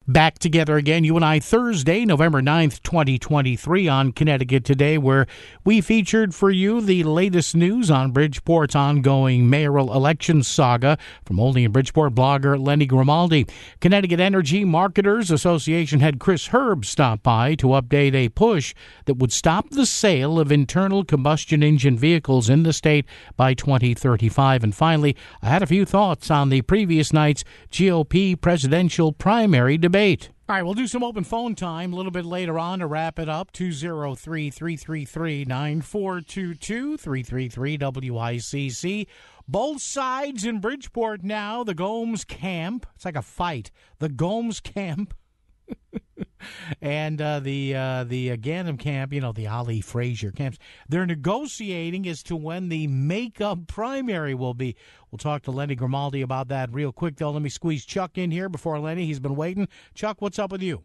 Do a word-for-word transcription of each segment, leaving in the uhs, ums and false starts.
Back together again, you and I, Thursday, November ninth, twenty twenty-three on Connecticut Today, where we featured for you the latest news on Bridgeport's ongoing mayoral election saga from Olney and Bridgeport blogger Lenny Grimaldi. Connecticut Energy Marketers Association head Chris Herb stopped by to update a push that would stop the sale of internal combustion engine vehicles in the state by twenty thirty-five. And finally, I had a few thoughts on the previous night's G O P presidential primary debate. All right, we'll do some open phone time a little bit later on to wrap it up. two oh three, three three three, nine four two two, three three three W I C C. Both sides in Bridgeport now. The Gomes camp. It's like a fight. The Gomes camp. and uh, the uh, the uh, Ganem camp, you know, the Ali Frazier camps, they're negotiating as to when the makeup primary will be. We'll talk to Lenny Grimaldi about that real quick, though. Let me squeeze Chuck in here before Lenny. He's been waiting. Chuck, what's up with you?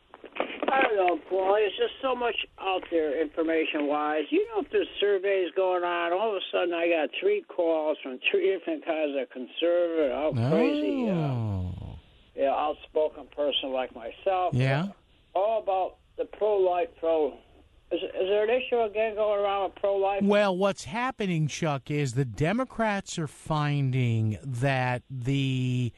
I don't know, Paul. There's just so much out there information-wise. You know, if there's surveys going on, all of a sudden I got three calls from three different kinds of conservative, out Oh. crazy, uh, yeah, outspoken person like myself. Yeah. All about the pro-life, pro... Is, is there an issue again going around with pro-life? Well, what's happening, Chuck, is the Democrats are finding that the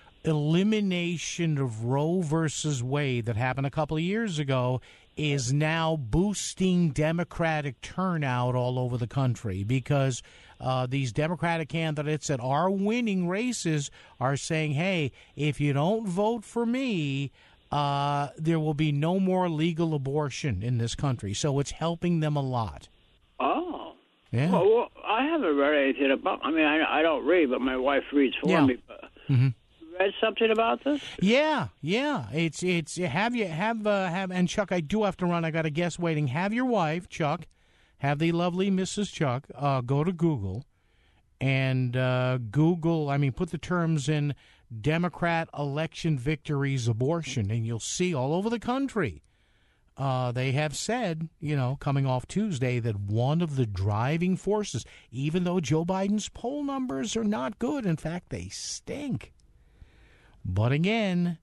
elimination of Roe versus Wade that happened a couple of years ago is now boosting Democratic turnout all over the country because uh, these Democratic candidates that are winning races are saying, hey, if you don't vote for me, uh, there will be no more legal abortion in this country. So it's helping them a lot. Oh. Yeah. Well, well I haven't read anything about... I mean, I, I don't read, but my wife reads for Yeah. me. But, Mm-hmm. read something about this? Yeah, yeah. It's it's have you have uh, have and Chuck, I do have to run. I got a guest waiting. Have your wife, Chuck, have the lovely Missus Chuck, uh, go to Google and uh, Google. I mean, put the terms in Democrat election victories abortion, and you'll see all over the country. Uh, they have said, you know, coming off Tuesday, that one of the driving forces, even though Joe Biden's poll numbers are not good, in fact, they stink. But again,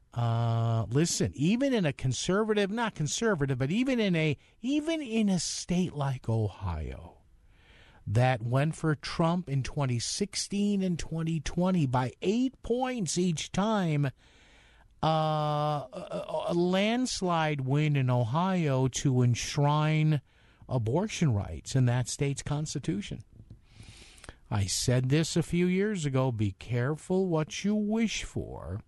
uh, listen, even in a conservative, not conservative, but even in a even in a state like Ohio that went for Trump in twenty sixteen and twenty twenty by eight points each time, uh, a, a landslide win in Ohio to enshrine abortion rights in that state's constitution. I said this a few years ago, be careful what you wish for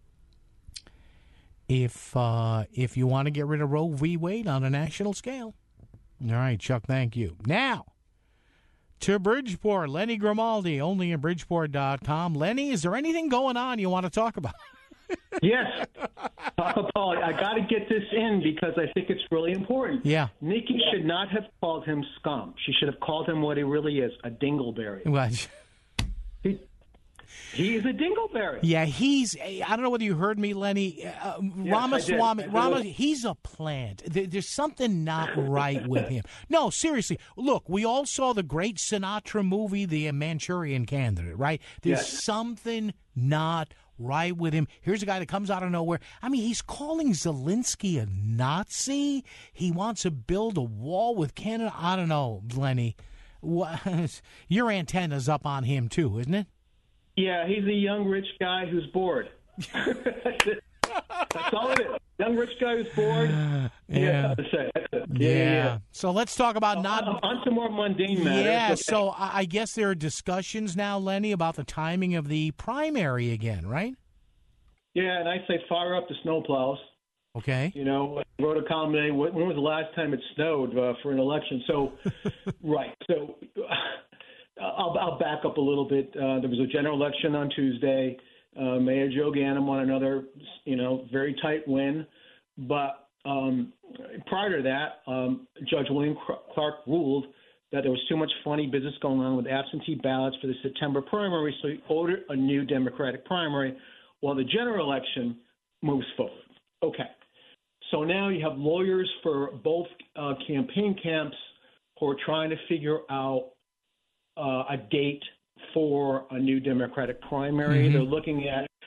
if uh, if you want to get rid of Roe v. Wade on a national scale. All right, Chuck, thank you. Now, to Bridgeport, Lenny Grimaldi, only in Bridgeport dot com. Lenny, is there anything going on you want to talk about? Yes. Papa Paul, I got to get this in because I think it's really important. Yeah. Nikki should not have called him scum. She should have called him what he really is, a dingleberry. Well, He, he is a dingleberry. yeah, he's, I don't know whether you heard me, Lenny. Uh, Ramaswamy, I did. Ramas, he's a plant. There, there's something not right with him. No, seriously. Look, we all saw the great Sinatra movie, The Manchurian Candidate, right? There's Yes. something not right with him. Here's a guy that comes out of nowhere. I mean, he's calling Zelensky a Nazi. He wants to build a wall with Canada. I don't know, Lenny. What, your antenna's up on him, too, isn't it? Yeah, he's a young rich guy who's bored. That's it. That's all it is. Young rich guy who's bored. Yeah. Yeah. That's it. That's it. Yeah. Yeah, yeah, yeah. So let's talk about On, not. on to more mundane matters. Yeah. Okay. So I I guess there are discussions now, Lenny, about the timing of the primary again, right? Yeah, and I say fire up the snowplows. Okay. You know, I wrote a column today. When was the last time it snowed uh, for an election? So, right. So I'll, I'll back up a little bit. Uh, there was a general election on Tuesday. Uh, Mayor Joe Ganem won another, you know, very tight win. But um, prior to that, um, Judge William Clark ruled that there was too much funny business going on with absentee ballots for the September primary, so he ordered a new Democratic primary while the general election moves forward. Okay. So now you have lawyers for both uh, campaign camps who are trying to figure out uh, a date for a new Democratic primary. Mm-hmm. They're looking at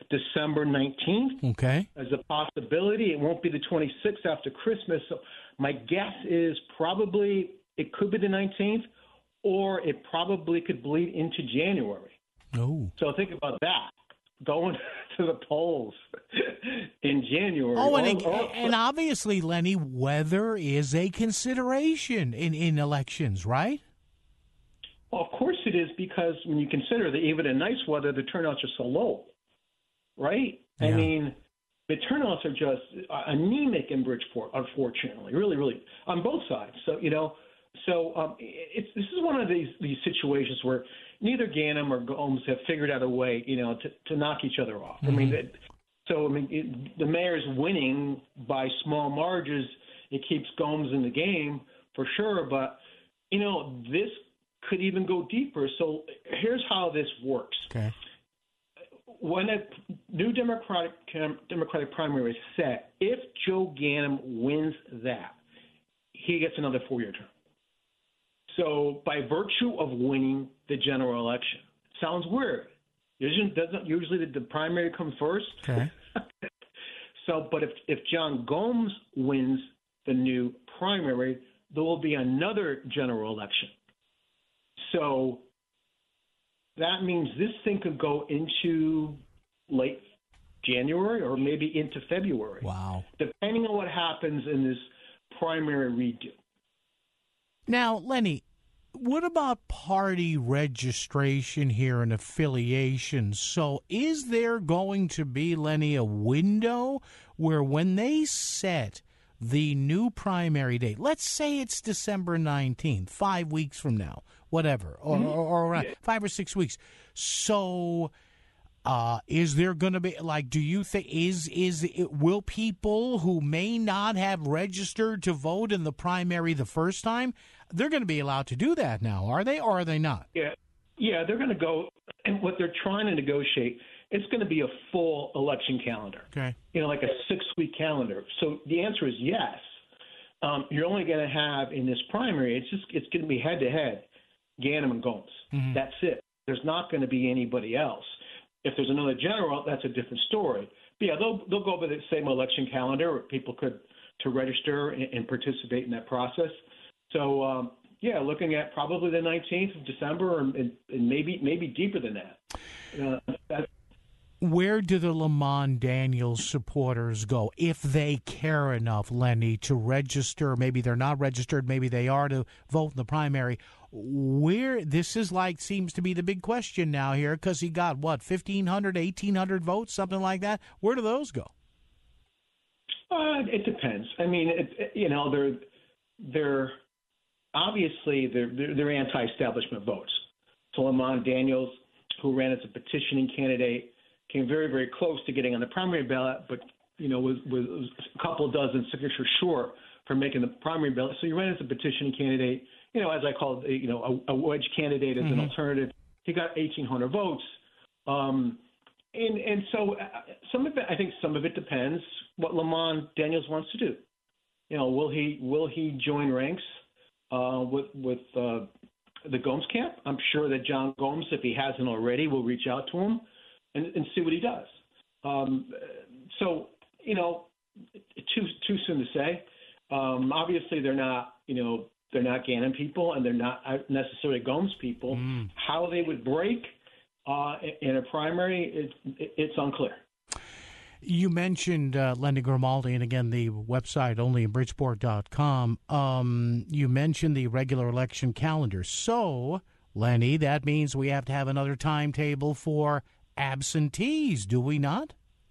December nineteenth Okay. as a possibility. It won't be the twenty-sixth after Christmas. So my guess is probably it could be the nineteenth, or it probably could bleed into January. Oh. So think about that. Going to the polls in January. Oh, and, or, or, and obviously, Lenny, weather is a consideration in, in elections, right? Well, of course it is, because when you consider that even in nice weather, the turnouts are so low, right? Yeah. I mean, the turnouts are just anemic in Bridgeport, unfortunately, really, really, on both sides. So, you know, so um, it's, this is one of these, these situations where neither Ganim or Gomes have figured out a way, you know, to, to knock each other off. Mm-hmm. I mean, it, so I mean, it, the mayor's winning by small margins. It keeps Gomes in the game for sure, but you know, this could even go deeper. So here's how this works. Okay. When a new Democratic Democratic primary is set, if Joe Ganim wins that, he gets another four-year term. So by virtue of winning the general election, sounds weird. Usually, doesn't usually the, the primary come first. Okay. So, but if if John Gomes wins the new primary, there will be another general election. So that means this thing could go into late January or maybe into February. Wow. Depending on what happens in this primary redo. Now, Lenny, what about party registration here and affiliation? So is there going to be, Lenny, a window where when they set the new primary date, let's say it's December nineteenth, five weeks from now, whatever, or, mm-hmm. or, or around five or six weeks. So uh, is there going to be, like, do you think, is, is it, will people who may not have registered to vote in the primary the first time, they're going to be allowed to do that now, are they, or are they not? Yeah, yeah, they're going to go, and what they're trying to negotiate, it's going to be a full election calendar. Okay. You know, like a six-week calendar. So the answer is yes. Um, you're only going to have in this primary, it's just it's going to be head-to-head, Ganim and Gomes. Mm-hmm. That's it. There's not going to be anybody else. If there's another general, that's a different story. But yeah, they'll they'll go by the same election calendar where people could to register and, and participate in that process. So um, yeah, looking at probably the nineteenth of December, and, and maybe maybe deeper than that. Uh, that's, Where do the Lamont Daniels supporters go if they care enough, Lenny, to register? Maybe they're not registered. Maybe they are to vote in the primary. Where this is like seems to be the big question now here, because he got what fifteen hundred, eighteen hundred votes, something like that. Where do those go? Uh, it depends. I mean, it, it, you know, they're they're obviously they're they're, they're anti-establishment votes. So Lamont Daniels, who ran as a petitioning candidate, came very, very close to getting on the primary ballot, but, you know, was, was a couple dozen signatures short for making the primary ballot. So he ran as a petitioning candidate, you know, as I called, you know, a, a wedge candidate as mm-hmm. an alternative. He got eighteen hundred votes. Um, and, and so some of it, I think some of it depends what Lamont Daniels wants to do. You know, will he will he join ranks uh, with, with uh, the Gomes camp? I'm sure that John Gomes, if he hasn't already, will reach out to him And, and see what he does. Um, so, you know, too too soon to say. Um, obviously, they're not, you know, they're not Ganim people, and they're not necessarily Gomes people. Mm. How they would break uh, in a primary, it, it's unclear. You mentioned uh, Lenny Grimaldi, and again, the website only in bridgeport dot com. Um, you mentioned the regular election calendar. So, Lenny, that means we have to have another timetable for absentees, do we not?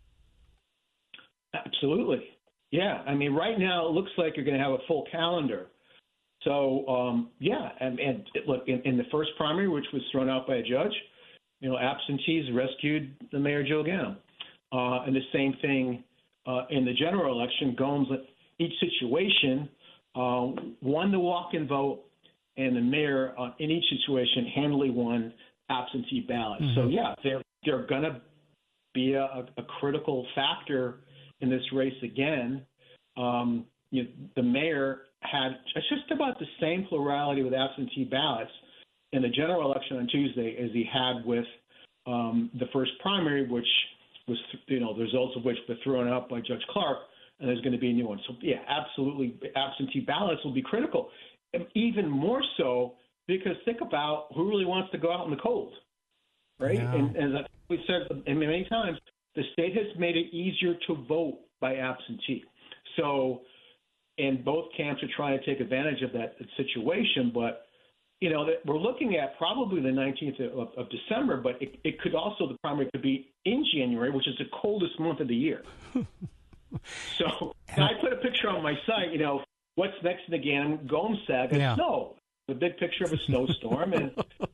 Absolutely. Yeah. I mean, right now it looks like you're going to have a full calendar. So, um, yeah. And, and look, in, in the first primary, which was thrown out by a judge, you know, absentees rescued the Mayor Joe Ganim. Uh, and the same thing uh, in the general election. Gomes, each situation, uh, won the walk-in vote, and the mayor uh, in each situation handily won absentee ballots. Mm-hmm. So, yeah, they're They're going to be a, a critical factor in this race again. Um, you know, the mayor had just about the same plurality with absentee ballots in the general election on Tuesday as he had with um, the first primary, which was, you know, the results of which were thrown out by Judge Clark, and there's going to be a new one. So, yeah, absolutely, absentee ballots will be critical, and even more so because think about who really wants to go out in the cold, right? Yeah. And, and as we said many times, the state has made it easier to vote by absentee. So, and both camps are trying to take advantage of that situation, but you know, that we're looking at probably the nineteenth of, of December, but it, it could also, the primary could be in January, which is the coldest month of the year. So I put a picture on my site, you know, what's next in the Ganem Gomes saga? Yeah. Snow. A big picture of a snowstorm. And,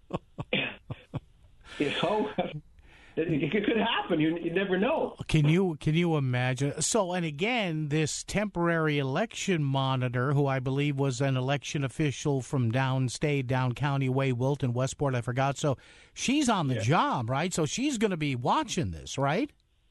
you know, it, it could happen. You, you never know. Can you can you imagine? So, and again, this temporary election monitor, who I believe was an election official from downstate, down county way, Wilton, Westport, I forgot. So she's on the Yeah. job, right? So she's going to be watching this, right?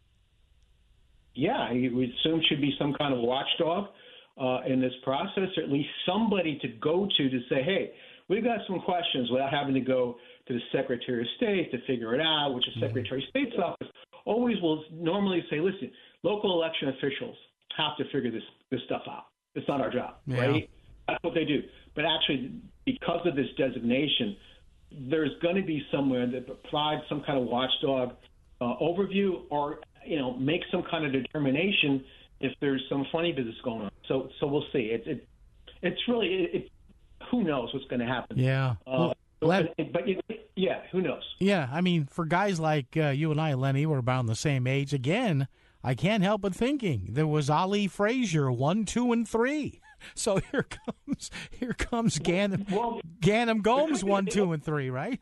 Yeah, you would assume should be some kind of watchdog uh, in this process, or at least somebody to go to to say, hey, we've got some questions, without having to go to the Secretary of State to figure it out, which the mm-hmm. Secretary of State's office always will normally say, listen, local election officials have to figure this, this stuff out. It's not our job, yeah. right? That's what they do. But actually, because of this designation, there's going to be somewhere that provides some kind of watchdog uh, overview, or you know, make some kind of determination if there's some funny business going on. So, so we'll see. It, it it's really, it, it, who knows what's going to happen? Yeah. Uh, well, Len- but, but it, yeah, who knows? Yeah, I mean, for guys like uh, you and I, Lenny, we're about the same age. Again, I can't help but thinking there was Ali Frazier, one, two, and three. So here comes here comes Ganem well, Ganem Gomes, one, two, and three, right?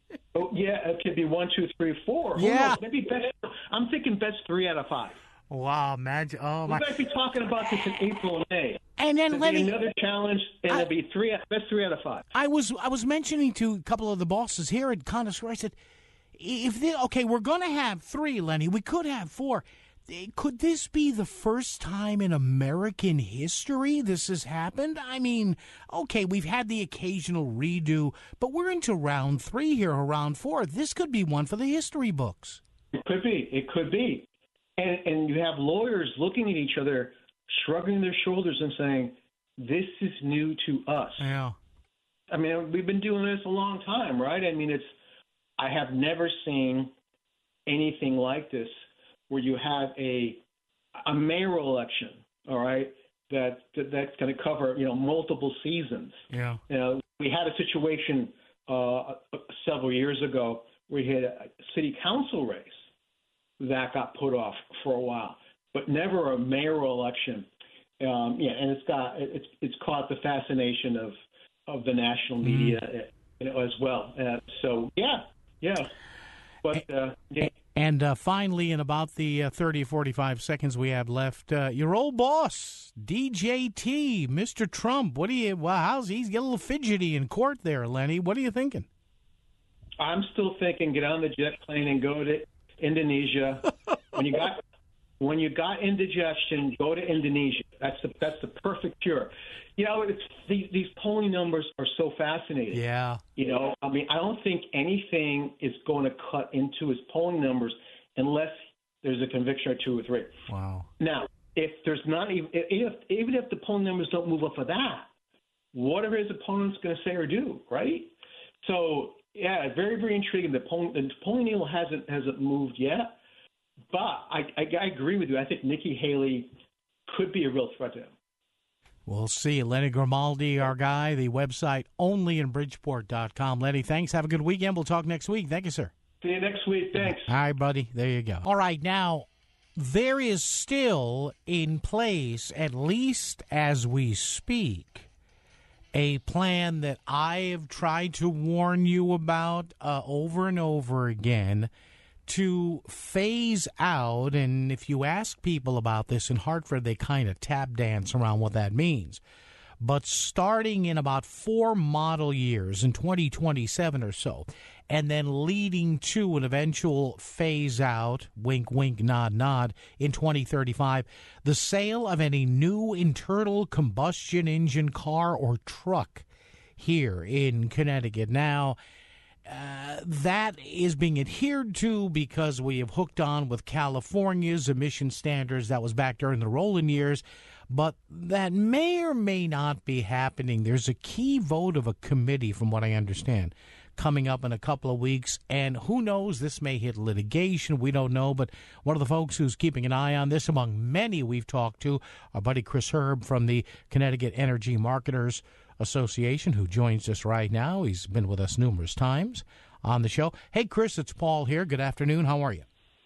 Oh yeah, it could be one, two, three, four. Who Yeah, knows? Maybe best. I'm thinking best three out of five. Wow, imagine! Oh We my! might be talking about this in April and May. And then There'll Lenny, be another challenge, and I, it'll be three best three out of five. I was I was mentioning to a couple of the bosses here at Connoisseur. I said, if they, okay, we're going to have three, Lenny. We could have four. Could this be the first time in American history this has happened? I mean, okay, we've had the occasional redo, but we're into round three here, or round four. This could be one for the history books. It could be. It could be. And, and you have lawyers looking at each other, shrugging their shoulders and saying, this is new to us. Yeah. I mean, we've been doing this a long time, right? I mean, it's. I have never seen anything like this, where you have a a mayoral election, all right, that, that that's going to cover, you know, multiple seasons. Yeah. You know, we had a situation uh, several years ago where we had a city council race that got put off for a while, but never a mayoral election. Um, yeah, and it's got it's it's caught the fascination of of the national media mm. you know, as well. Uh, so yeah, yeah, but uh, yeah. And uh, finally, in about the uh, thirty, forty-five seconds we have left, uh, your old boss, D J T, Mister Trump. What do you? Well, how's he? He's getting a little fidgety in court there, Lenny. What are you thinking? I'm still thinking, get on the jet plane and go to Indonesia. when you got when you got indigestion, go to Indonesia. That's the that's the perfect cure. You know, it's, these these polling numbers are so fascinating. Yeah. You know, I mean, I don't think anything is going to cut into his polling numbers unless there's a conviction or two or three. Wow. Now, if there's not even if even if the polling numbers don't move up for that, what are his opponents going to say or do? Right. So yeah, very very intriguing. The polling the polling needle hasn't hasn't moved yet, but I, I I agree with you. I think Nikki Haley could be a real threat to him. We'll see. Lenny Grimaldi, our guy, the website only in bridgeport dot com. Lenny, thanks. Have a good weekend. We'll talk next week. Thank you, sir. See you next week. Thanks. All right, buddy. There you go. All right. Now, there is still in place, at least as we speak, a plan that I have tried to warn you about uh, over and over again, to phase out, and if you ask people about this in Hartford, they kind of tap dance around what that means. But starting in about four model years, in twenty twenty-seven or so, and then leading to an eventual phase out, wink, wink, nod, nod, in twenty thirty-five, the sale of any new internal combustion engine car or truck here in Connecticut. Now, uh, that is being adhered to because we have hooked on with California's emission standards. That was back during the rolling years. But that may or may not be happening. There's a key vote of a committee, from what I understand, coming up in a couple of weeks. And who knows, this may hit litigation. We don't know. But one of the folks who's keeping an eye on this, among many we've talked to, our buddy Chris Herb from the Connecticut Energy Marketers Association, who joins us right now. He's been with us numerous times on the show. Hey, Chris, it's Paul here. Good afternoon. How are you?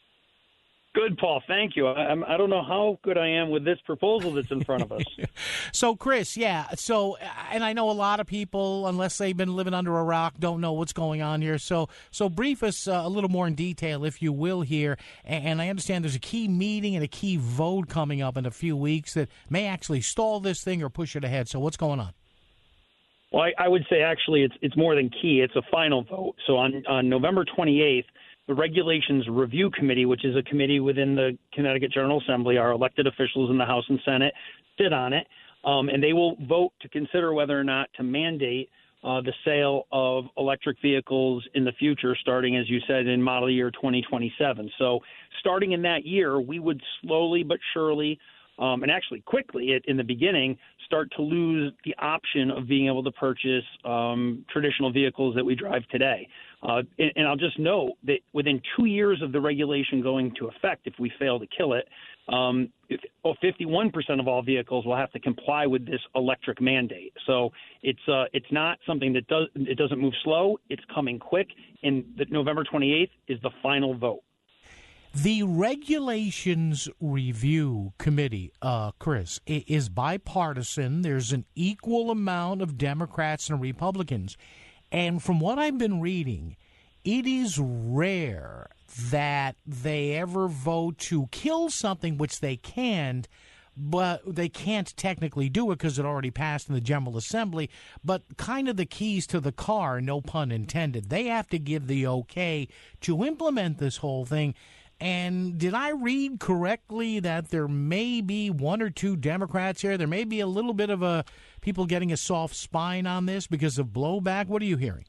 Good, Paul. Thank you. I, I'm, I don't know how good I am with this proposal that's in front of us. So, Chris, yeah. So, and I know a lot of people, unless they've been living under a rock, don't know what's going on here. So, so brief us uh, a little more in detail, if you will, here. And, and I understand there's a key meeting and a key vote coming up in a few weeks that may actually stall this thing or push it ahead. So, what's going on? Well, I, I would say actually it's it's more than key. It's a final vote. So on, on November twenty-eighth, the Regulations Review Committee, which is a committee within the Connecticut General Assembly, our elected officials in the House and Senate sit on it, um, and they will vote to consider whether or not to mandate uh, the sale of electric vehicles in the future, starting, as you said, in model year twenty twenty-seven. So starting in that year, we would slowly but surely Um, and actually quickly in the beginning, start to lose the option of being able to purchase um, traditional vehicles that we drive today. Uh, and, and I'll just note that within two years of the regulation going to effect, if we fail to kill it, um, if, oh, fifty-one percent of all vehicles will have to comply with this electric mandate. So it's uh, it's not something that does it doesn't move slow. It's coming quick. And the November twenty-eighth is the final vote. The Regulations Review Committee, uh, Chris, is bipartisan. There's an equal amount of Democrats and Republicans. And from what I've been reading, it is rare that they ever vote to kill something, which they can't, but they can't technically do it because it already passed in the General Assembly. But kind of the keys to the car, no pun intended. They have to give the okay to implement this whole thing. And did I read correctly that there may be one or two Democrats here? There may be a little bit of a people getting a soft spine on this because of blowback. What are you hearing?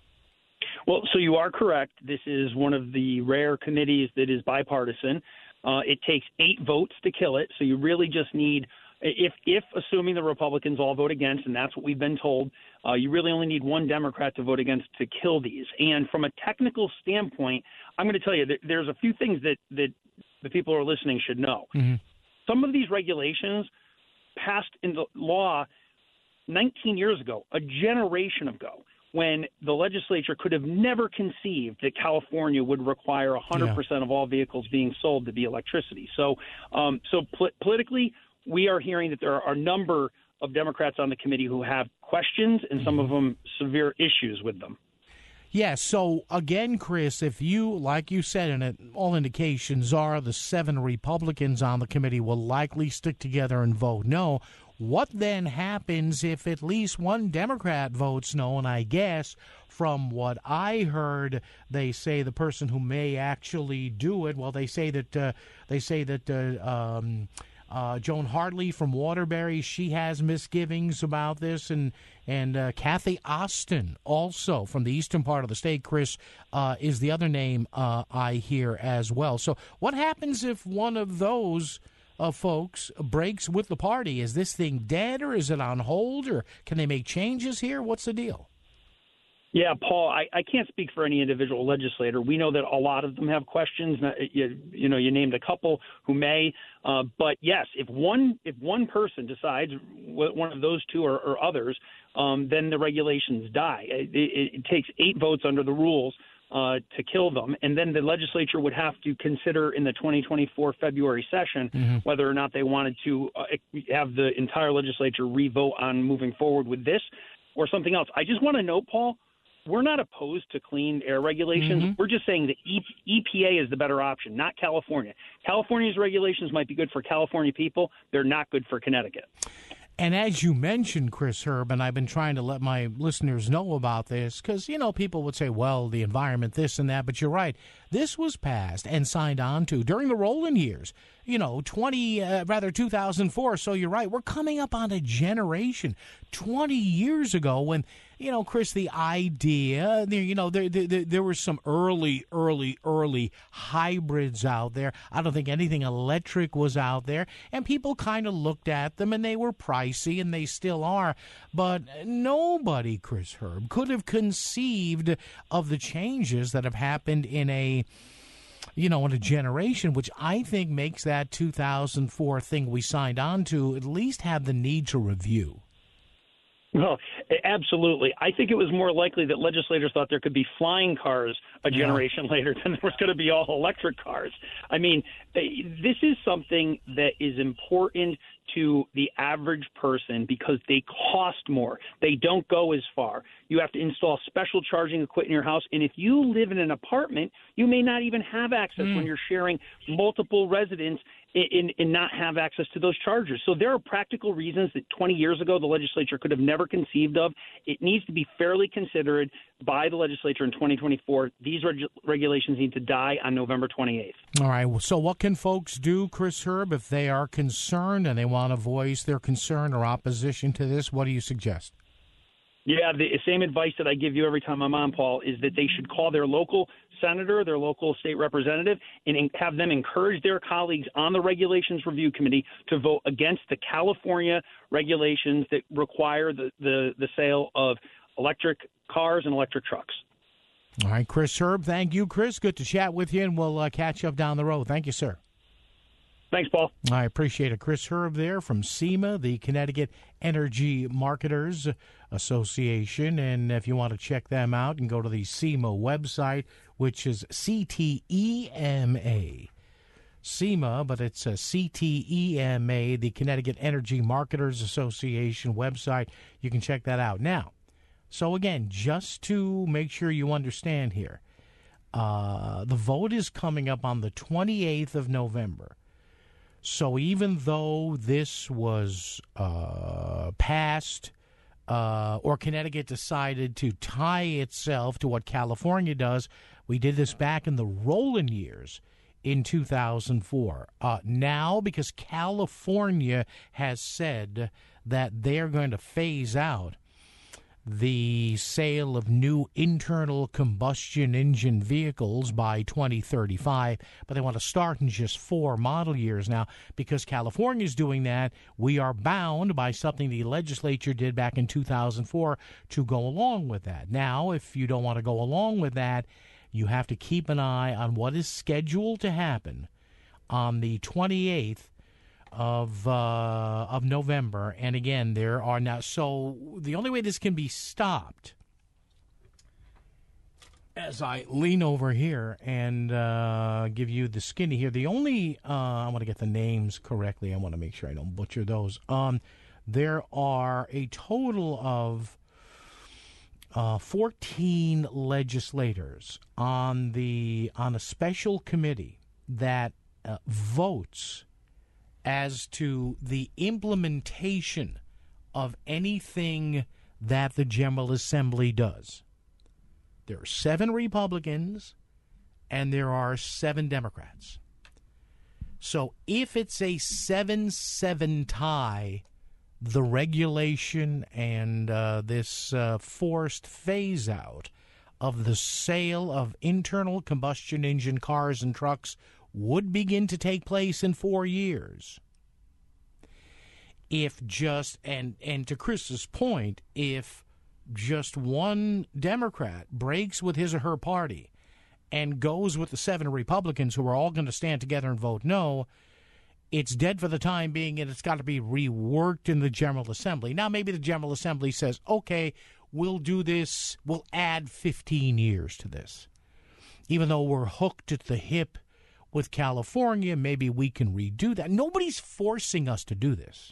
Well, so you are correct. This is one of the rare committees that is bipartisan. Uh, it takes eight votes to kill it. So you really just need, if, if assuming the Republicans all vote against, and that's what we've been told, uh, you really only need one Democrat to vote against to kill these. And from a technical standpoint, I'm going to tell you that there's a few things that, that the people who are listening should know. Mm-hmm. Some of these regulations passed into law nineteen years ago, a generation ago, when the legislature could have never conceived that California would require one hundred percent yeah. of all vehicles being sold to be electricity. So, um, so pol- politically, we are hearing that there are a number of Democrats on the committee who have questions and some of them severe issues with them. Yeah, so again, Chris, if you, like you said, and it, all indications are the seven Republicans on the committee will likely stick together and vote no. What then happens if at least one Democrat votes no? And I guess from what I heard, they say the person who may actually do it, well, they say that uh, they say that uh, um, uh, Joan Hartley from Waterbury, she has misgivings about this, and and uh, Kathy Austin also from the eastern part of the state, Chris, uh, is the other name uh, I hear as well. So what happens if one of those Uh, folks breaks with the party? Is this thing dead, or is it on hold, or can they make changes here? What's the deal? Yeah, Paul, I, I can't speak for any individual legislator. We know that a lot of them have questions. You, you know, you named a couple who may, uh, but yes, if one if one person decides, one of those two or, or others, um, then the regulations die. It, it, it takes eight votes under the rules Uh, to kill them, and then the legislature would have to consider in the twenty twenty-four February session mm-hmm. whether or not they wanted to uh, have the entire legislature re-vote on moving forward with this or something else. I just want to note, Paul, we're not opposed to clean air regulations. Mm-hmm. We're just saying the e- E P A is the better option, not California. California's regulations might be good for California people. They're not good for Connecticut. And as you mentioned, Chris Herb, and I've been trying to let my listeners know about this because, you know, people would say, well, the environment, this and that. But you're right. This was passed and signed on to during the rolling years, you know, twenty, uh, rather two thousand four. So you're right. We're coming up on a generation twenty years ago when, you know, Chris, the idea, there, you know, there, there there were some early, early, early hybrids out there. I don't think anything electric was out there, and people kind of looked at them, and they were pricey, and they still are. But nobody, Chris Herb, could have conceived of the changes that have happened in a you know, in a generation, which I think makes that two thousand four thing we signed on to at least have the need to review. Well, absolutely. I think it was more likely that legislators thought there could be flying cars a generation yeah. later than there was going to be all electric cars. I mean, this is something that is important to the average person because they cost more. They don't go as far. You have to install special charging equipment in your house. And if you live in an apartment, you may not even have access mm. when you're sharing multiple residents and, and not have access to those chargers. So there are practical reasons that twenty years ago the legislature could have never conceived of. It needs to be fairly considered by the legislature in twenty twenty-four. These reg- regulations need to die on November twenty-eighth. All right. Well, so what can folks do, Chris Herb, if they are concerned and they want to voice their concern or opposition to this? What do you suggest? Yeah, the same advice that I give you every time I'm on, Paul, is that they should call their local senator, their local state representative, and have them encourage their colleagues on the Regulations Review Committee to vote against the California regulations that require the, the, the sale of electric cars and electric trucks. All right, Chris Herb, thank you, Chris. Good to chat with you, and we'll uh, catch up down the road. Thank you, sir. Thanks, Paul. I appreciate it. Chris Herb there from SEMA, the Connecticut Energy Marketers Association. And if you want to check them out, you can go to the SEMA website, which is C T E M A. SEMA, but it's a C T E M A, the Connecticut Energy Marketers Association website. You can check that out. Now, so again, just to make sure you understand here, uh, the vote is coming up on the twenty-eighth of November. So even though this was uh, passed uh, or Connecticut decided to tie itself to what California does, we did this back in the Rowland years in two thousand four. Uh, now, because California has said that they're going to phase out the sale of new internal combustion engine vehicles by twenty thirty-five, but they want to start in just four model years now. Because California is doing that, we are bound by something the legislature did back in two thousand four to go along with that. Now, if you don't want to go along with that, you have to keep an eye on what is scheduled to happen on the twenty-eighth of uh, of November. And again, there are now, so the only way this can be stopped, as I lean over here and uh, give you the skinny here, the only, uh, I want to get the names correctly, I want to make sure I don't butcher those. Um, there are a total of uh, fourteen legislators on the on a special committee that uh, votes as to the implementation of anything that the General Assembly does. There are seven Republicans and there are seven Democrats. So if it's a seven seven tie, the regulation and uh, this uh, forced phase-out of the sale of internal combustion engine cars and trucks would begin to take place in four years. If just, and, and to Chris's point, if just one Democrat breaks with his or her party and goes with the seven Republicans who are all going to stand together and vote no, it's dead for the time being, and it's got to be reworked in the General Assembly. Now, maybe the General Assembly says, okay, we'll do this, we'll add fifteen years to this. Even though we're hooked at the hip with California, maybe we can redo that. Nobody's forcing us to do this.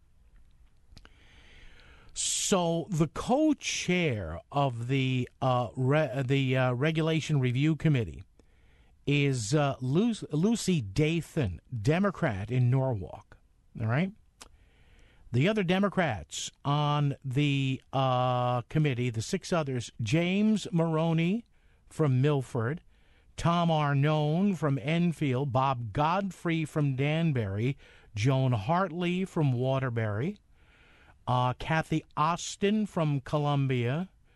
So the co-chair of the uh, re- the uh, Regulation Review Committee is uh, Lu- Lucy Dathan, Democrat in Norwalk. All right. The other Democrats on the uh, committee, the six others, James Maroney from Milford, Tom Arnone from Enfield, Bob Godfrey from Danbury, Joan Hartley from Waterbury, uh, Kathy Austin from Columbia,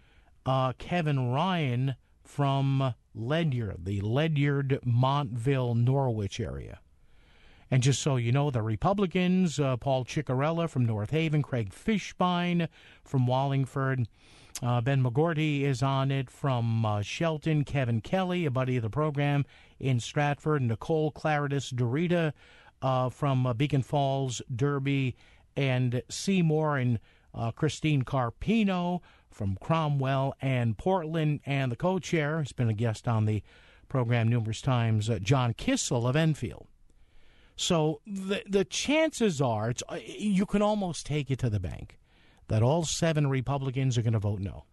uh, Kevin Ryan from Ledyard, the Ledyard, Montville, Norwich area. And just so you know, the Republicans, uh, Paul Ciccarella from North Haven, Craig Fishbein from Wallingford, uh, Ben McGorty is on it from uh, Shelton, Kevin Kelly, a buddy of the program in Stratford, Nicole Claridis Dorita uh, from uh, Beacon Falls, Derby, and Seymour, and uh, Christine Carpino from Cromwell and Portland, and the co-chair, has been a guest on the program numerous times, uh, John Kissel of Enfield. So the the chances are, it's, you can almost take it to the bank, that all seven Republicans are going to vote no.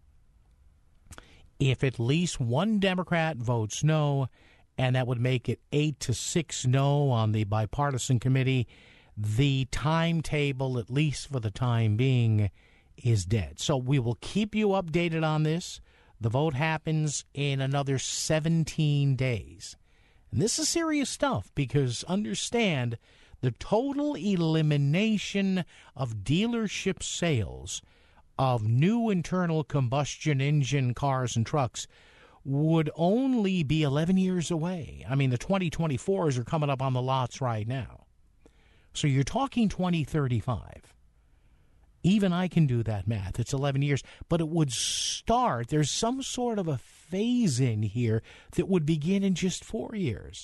If at least one Democrat votes no, and that would make it eight to six no on the bipartisan committee, the timetable, at least for the time being, is dead. So we will keep you updated on this. The vote happens in another seventeen days. And this is serious stuff, because understand the total elimination of dealership sales of new internal combustion engine cars and trucks would only be eleven years away. I mean, the twenty twenty-fours are coming up on the lots right now. So you're talking twenty thirty-five. Even I can do that math. It's eleven years. But it would start, there's some sort of a phase-in here that would begin in just four years.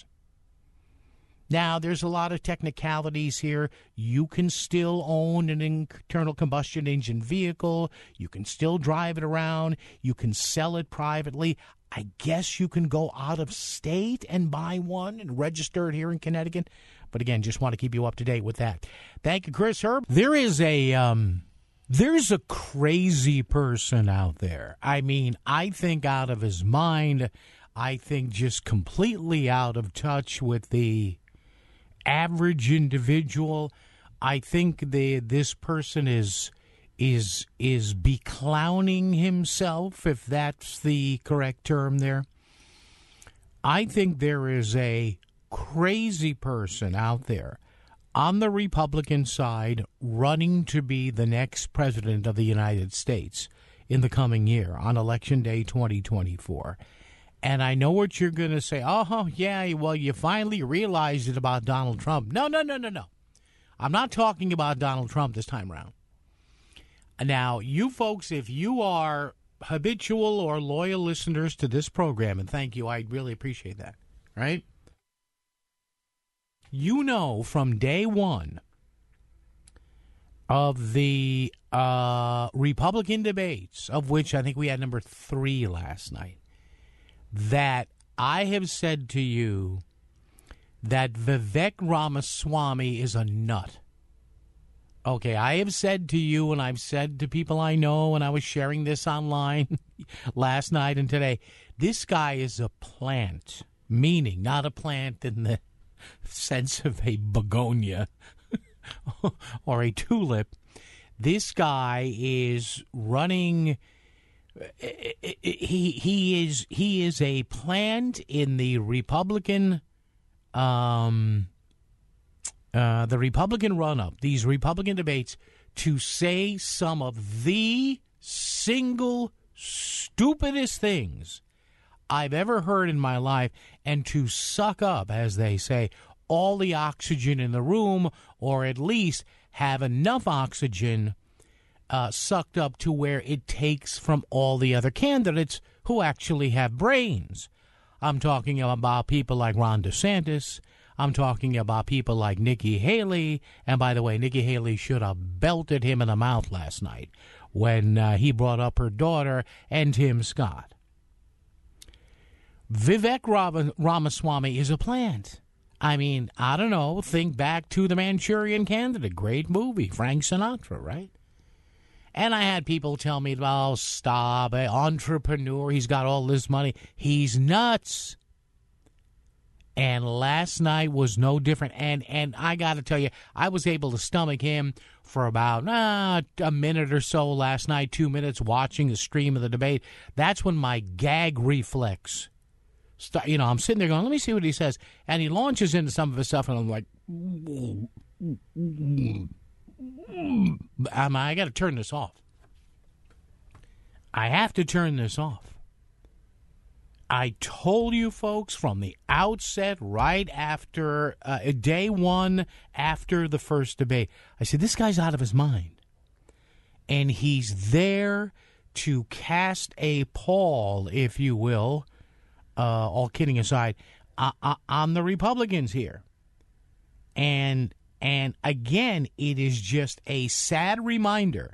Now, there's a lot of technicalities here. You can still own an internal combustion engine vehicle. You can still drive it around. You can sell it privately. I guess you can go out of state and buy one and register it here in Connecticut. But again, just want to keep you up to date with that. Thank you, Chris Herb. There is a um, there's a crazy person out there. I mean, I think out of his mind. I think just completely out of touch with the average individual. I think the this person is is is beclowning himself, if that's the correct term there. I think there is a crazy person out there on the Republican side running to be the next president of the United States in the coming year on Election Day twenty twenty-four. And I know what you're going to say. Oh, yeah, well, you finally realized it about Donald Trump. No, no, no, no, no. I'm not talking about Donald Trump this time around. Now, you folks, if you are habitual or loyal listeners to this program, and thank you, I really appreciate that, right? You know from day one of the uh, Republican debates, of which I think we had number three last night, that I have said to you that Vivek Ramaswamy is a nut. Okay, I have said to you, and I've said to people I know, and I was sharing this online last night and today, this guy is a plant, meaning not a plant in the sense of a begonia or a tulip. This guy is running... He he is he is a plant in the Republican um uh, the Republican run-up, these Republican debates, to say some of the single stupidest things I've ever heard in my life, and to suck up, as they say, all the oxygen in the room, or at least have enough oxygen Uh, sucked up to where it takes from all the other candidates who actually have brains. I'm talking about people like Ron DeSantis. I'm talking about people like Nikki Haley. And by the way, Nikki Haley should have belted him in the mouth last night when uh, he brought up her daughter and Tim Scott. Vivek Ram- Ramaswamy is a plant. I mean, I don't know. Think back to The Manchurian Candidate. Great movie. Frank Sinatra, right? And I had people tell me, oh, stop, an entrepreneur, he's got all this money. He's nuts. And last night was no different. And and I got to tell you, I was able to stomach him for about uh, a minute or so last night, two minutes, watching the stream of the debate. That's when my gag reflex, start, you know, I'm sitting there going, let me see what he says. And he launches into some of his stuff, and I'm like, I got to turn this off. I have to turn this off. I told you folks from the outset, right after uh, day one, after the first debate, I said, this guy's out of his mind. And he's there to cast a pall, if you will, uh, all kidding aside, uh, uh, on the Republicans here. And and again, it is just a sad reminder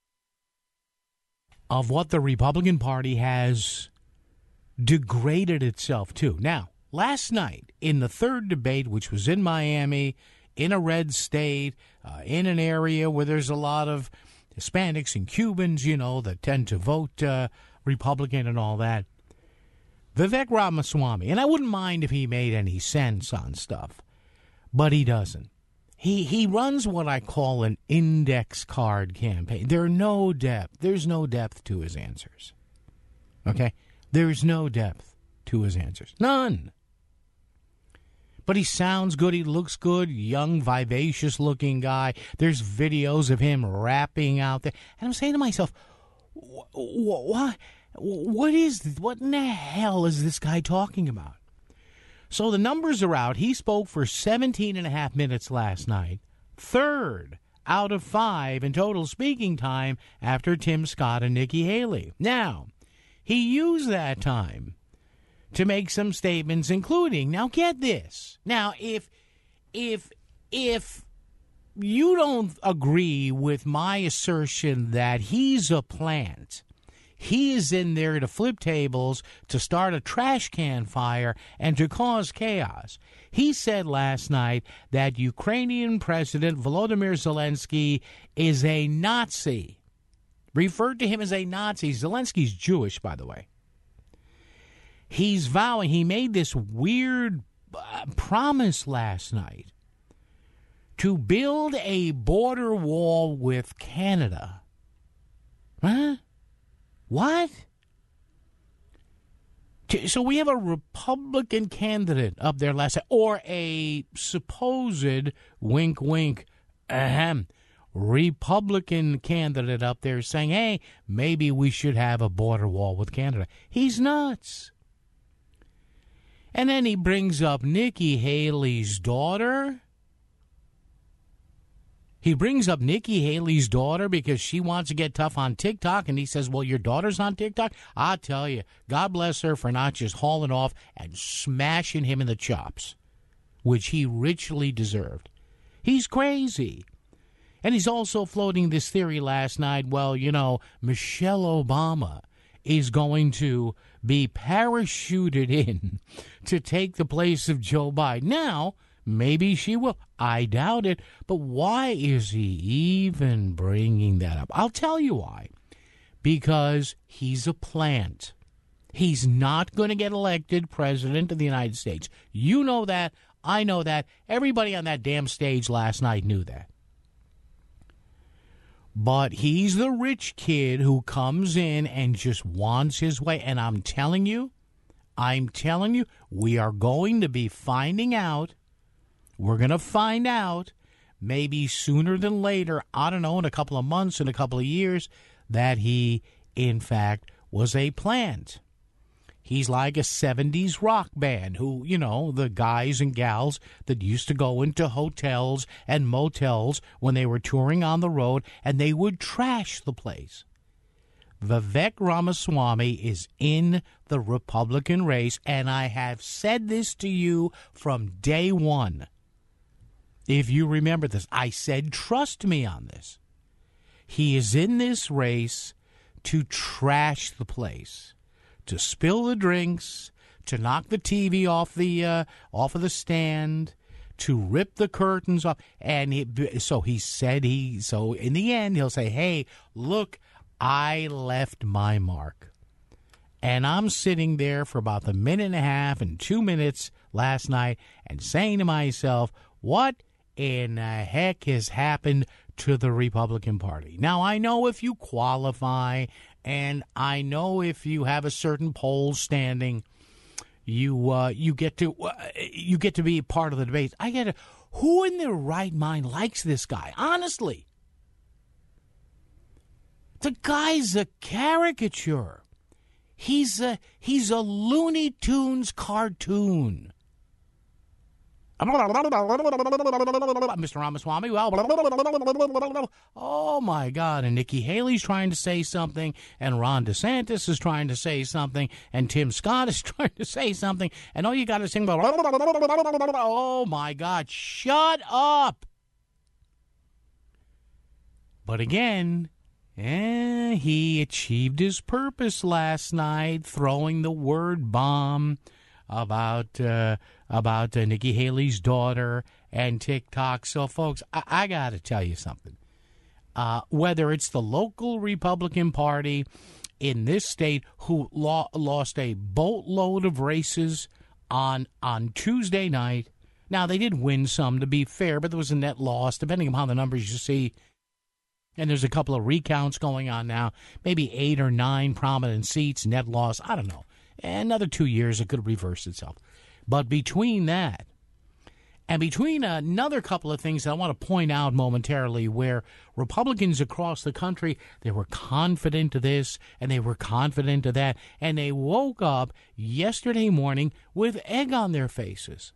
of what the Republican Party has degraded itself to. Now, last night in the third debate, which was in Miami, in a red state, uh, in an area where there's a lot of Hispanics and Cubans, you know, that tend to vote uh, Republican and all that, Vivek Ramaswamy, and I wouldn't mind if he made any sense on stuff, but he doesn't. He he runs what I call an index card campaign. There's no depth. There's no depth to his answers. Okay? There's no depth to his answers. None. But he sounds good. He looks good. Young, vivacious-looking guy. There's videos of him rapping out there. And I'm saying to myself, what, what is, what in the hell is this guy talking about? So the numbers are out. He spoke for seventeen and a half minutes last night. Third out of five in total speaking time after Tim Scott and Nikki Haley. Now, he used that time to make some statements, including, now get this. Now, if if if you don't agree with my assertion that he's a plant, he is in there to flip tables, to start a trash can fire, and to cause chaos. He said last night that Ukrainian President Volodymyr Zelensky is a Nazi. Referred to him as a Nazi. Zelensky's Jewish, by the way. He's vowing, he made this weird uh, promise last night to build a border wall with Canada. Huh? What? So we have a Republican candidate up there last night, or a supposed, wink, wink, ahem, Republican candidate up there saying, hey, maybe we should have a border wall with Canada. He's nuts. And then he brings up Nikki Haley's daughter. He brings up Nikki Haley's daughter because she wants to get tough on TikTok, and he says, well, your daughter's on TikTok? I'll tell you, God bless her for not just hauling off and smashing him in the chops, which he richly deserved. He's crazy. And he's also floating this theory last night, well, you know, Michelle Obama is going to be parachuted in to take the place of Joe Biden. Now, maybe she will. I doubt it. But why is he even bringing that up? I'll tell you why. Because he's a plant. He's not going to get elected president of the United States. You know that. I know that. Everybody on that damn stage last night knew that. But he's the rich kid who comes in and just wants his way. And I'm telling you, I'm telling you, we are going to be finding out. We're going to find out, maybe sooner than later, I don't know, in a couple of months, in a couple of years, that he, in fact, was a plant. He's like a seventies rock band who, you know, the guys and gals that used to go into hotels and motels when they were touring on the road, and they would trash the place. Vivek Ramaswamy is in the Republican race, and I have said this to you from day one. If you remember this, I said, trust me on this. He is in this race to trash the place, to spill the drinks, to knock the T V off the uh, off of the stand, to rip the curtains off. And he, so he said he, so in the end, he'll say, hey, look, I left my mark. And I'm sitting there for about a minute and a half and two minutes last night and saying to myself, what in the heck has happened to the Republican Party? Now, I know if you qualify, and I know if you have a certain poll standing, you uh, you get to uh, you get to be part of the debate. I get it. Who in their right mind likes this guy? Honestly, The guy's a caricature. He's a, he's a Looney Tunes cartoon. Mister Ramaswamy, well, oh my God. And Nikki Haley's trying to say something, and Ron DeSantis is trying to say something, and Tim Scott is trying to say something, and all you got to sing about, oh my God, shut up. But again, eh, he achieved his purpose last night, throwing the word bomb about uh, about uh, Nikki Haley's daughter and TikTok. So, folks, I, I got to tell you something. Uh, whether it's the local Republican Party in this state who lo- lost a boatload of races on on Tuesday night. Now, they did win some, to be fair, but there was a net loss, depending on how the numbers you see. And there's a couple of recounts going on now, maybe eight or nine prominent seats, net loss. I don't know. Another two years, it could reverse itself. But between that and between another couple of things that I want to point out momentarily where Republicans across the country, they were confident of this and they were confident of that, and they woke up yesterday morning with egg on their faces.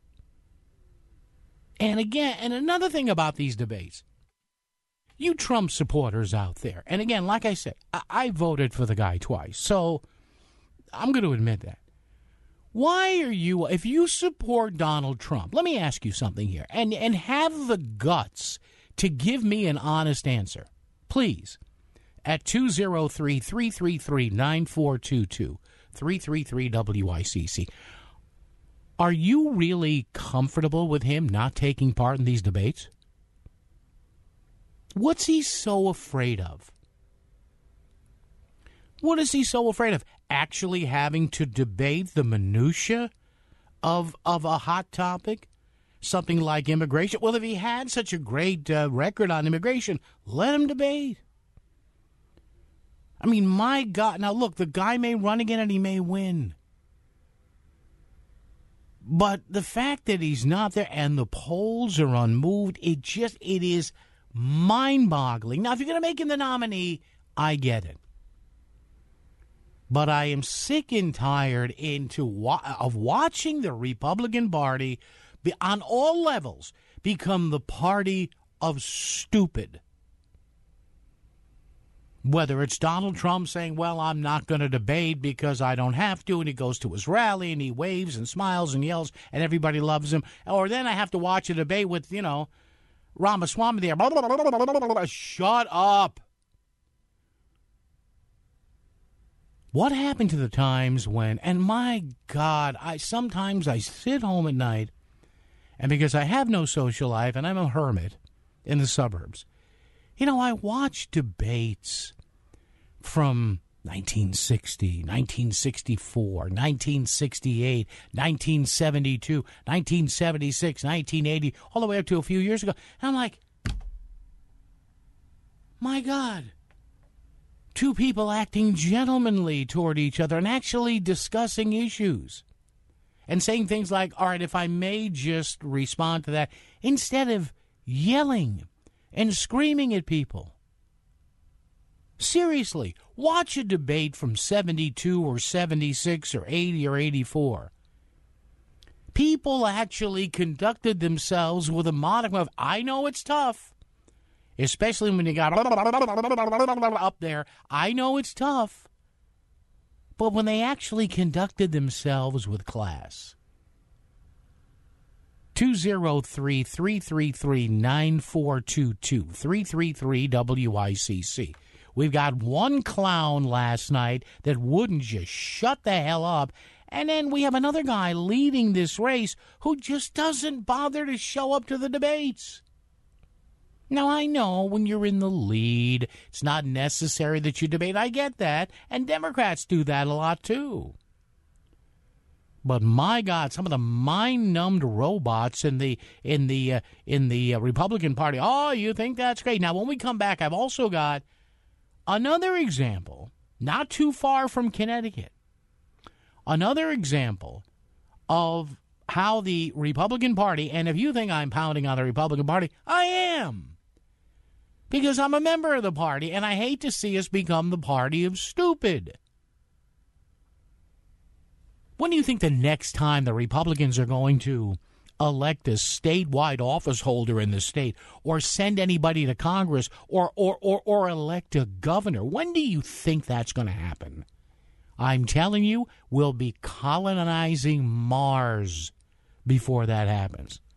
And again, and another thing about these debates, you Trump supporters out there, and again, like I said, I, I voted for the guy twice, so I'm going to admit that. Why are you, if you support Donald Trump, let me ask you something here, and, and have the guts to give me an honest answer, please, at two oh three, three three three, nine four two two, three three three W I C C. Are you really comfortable with him not taking part in these debates? What's he so afraid of? What is he so afraid of? Actually having to debate the minutia of of a hot topic? Something like immigration? Well, if he had such a great uh, record on immigration, let him debate. I mean, my God. Now, look, the guy may run again and he may win. But the fact that he's not there and the polls are unmoved, it just, it is mind-boggling. Now, if you're going to make him the nominee, I get it. But I am sick and tired into wa- of watching the Republican Party be, on all levels become the party of stupid. Whether it's Donald Trump saying, well, I'm not going to debate because I don't have to, and he goes to his rally and he waves and smiles and yells and everybody loves him. Or then I have to watch a debate with, you know, Ramaswamy there. Blah, blah, blah, blah, blah, blah, blah. Shut up. What happened to the times when, and my God, I sometimes I sit home at night, and because I have no social life and I'm a hermit in the suburbs, you know, I watch debates from nineteen sixty, nineteen sixty-four, nineteen sixty-eight, nineteen seventy-two, nineteen seventy-six, nineteen eighty, all the way up to a few years ago. And I'm like, my God, two people acting gentlemanly toward each other and actually discussing issues and saying things like, all right, if I may just respond to that, instead of yelling and screaming at people. Seriously, watch a debate from seventy-two or seventy-six or eighty or eighty-four. People actually conducted themselves with a modicum of, I know it's tough, especially when you got up there. I know it's tough. But when they actually conducted themselves with class. two oh three, three three three, nine four two two, three three three W I C C. We've got one clown last night that wouldn't just shut the hell up, and then we have another guy leading this race who just doesn't bother to show up to the debates. Now, I know when you're in the lead, it's not necessary that you debate. I get that, and Democrats do that a lot, too. But my God, some of the mind-numbed robots in the in the uh, in the uh, Republican Party. Oh, you think that's great? Now, when we come back, I've also got another example, not too far from Connecticut. Another example of how the Republican Party, and if you think I'm pounding on the Republican Party, I am. because I'm a member of the party, and I hate to see us become the party of stupid. When do you think the next time the Republicans are going to elect a statewide office holder in the state or send anybody to Congress or, or, or, or elect a governor? When do you think that's going to happen? I'm telling you, we'll be colonizing Mars before that happens.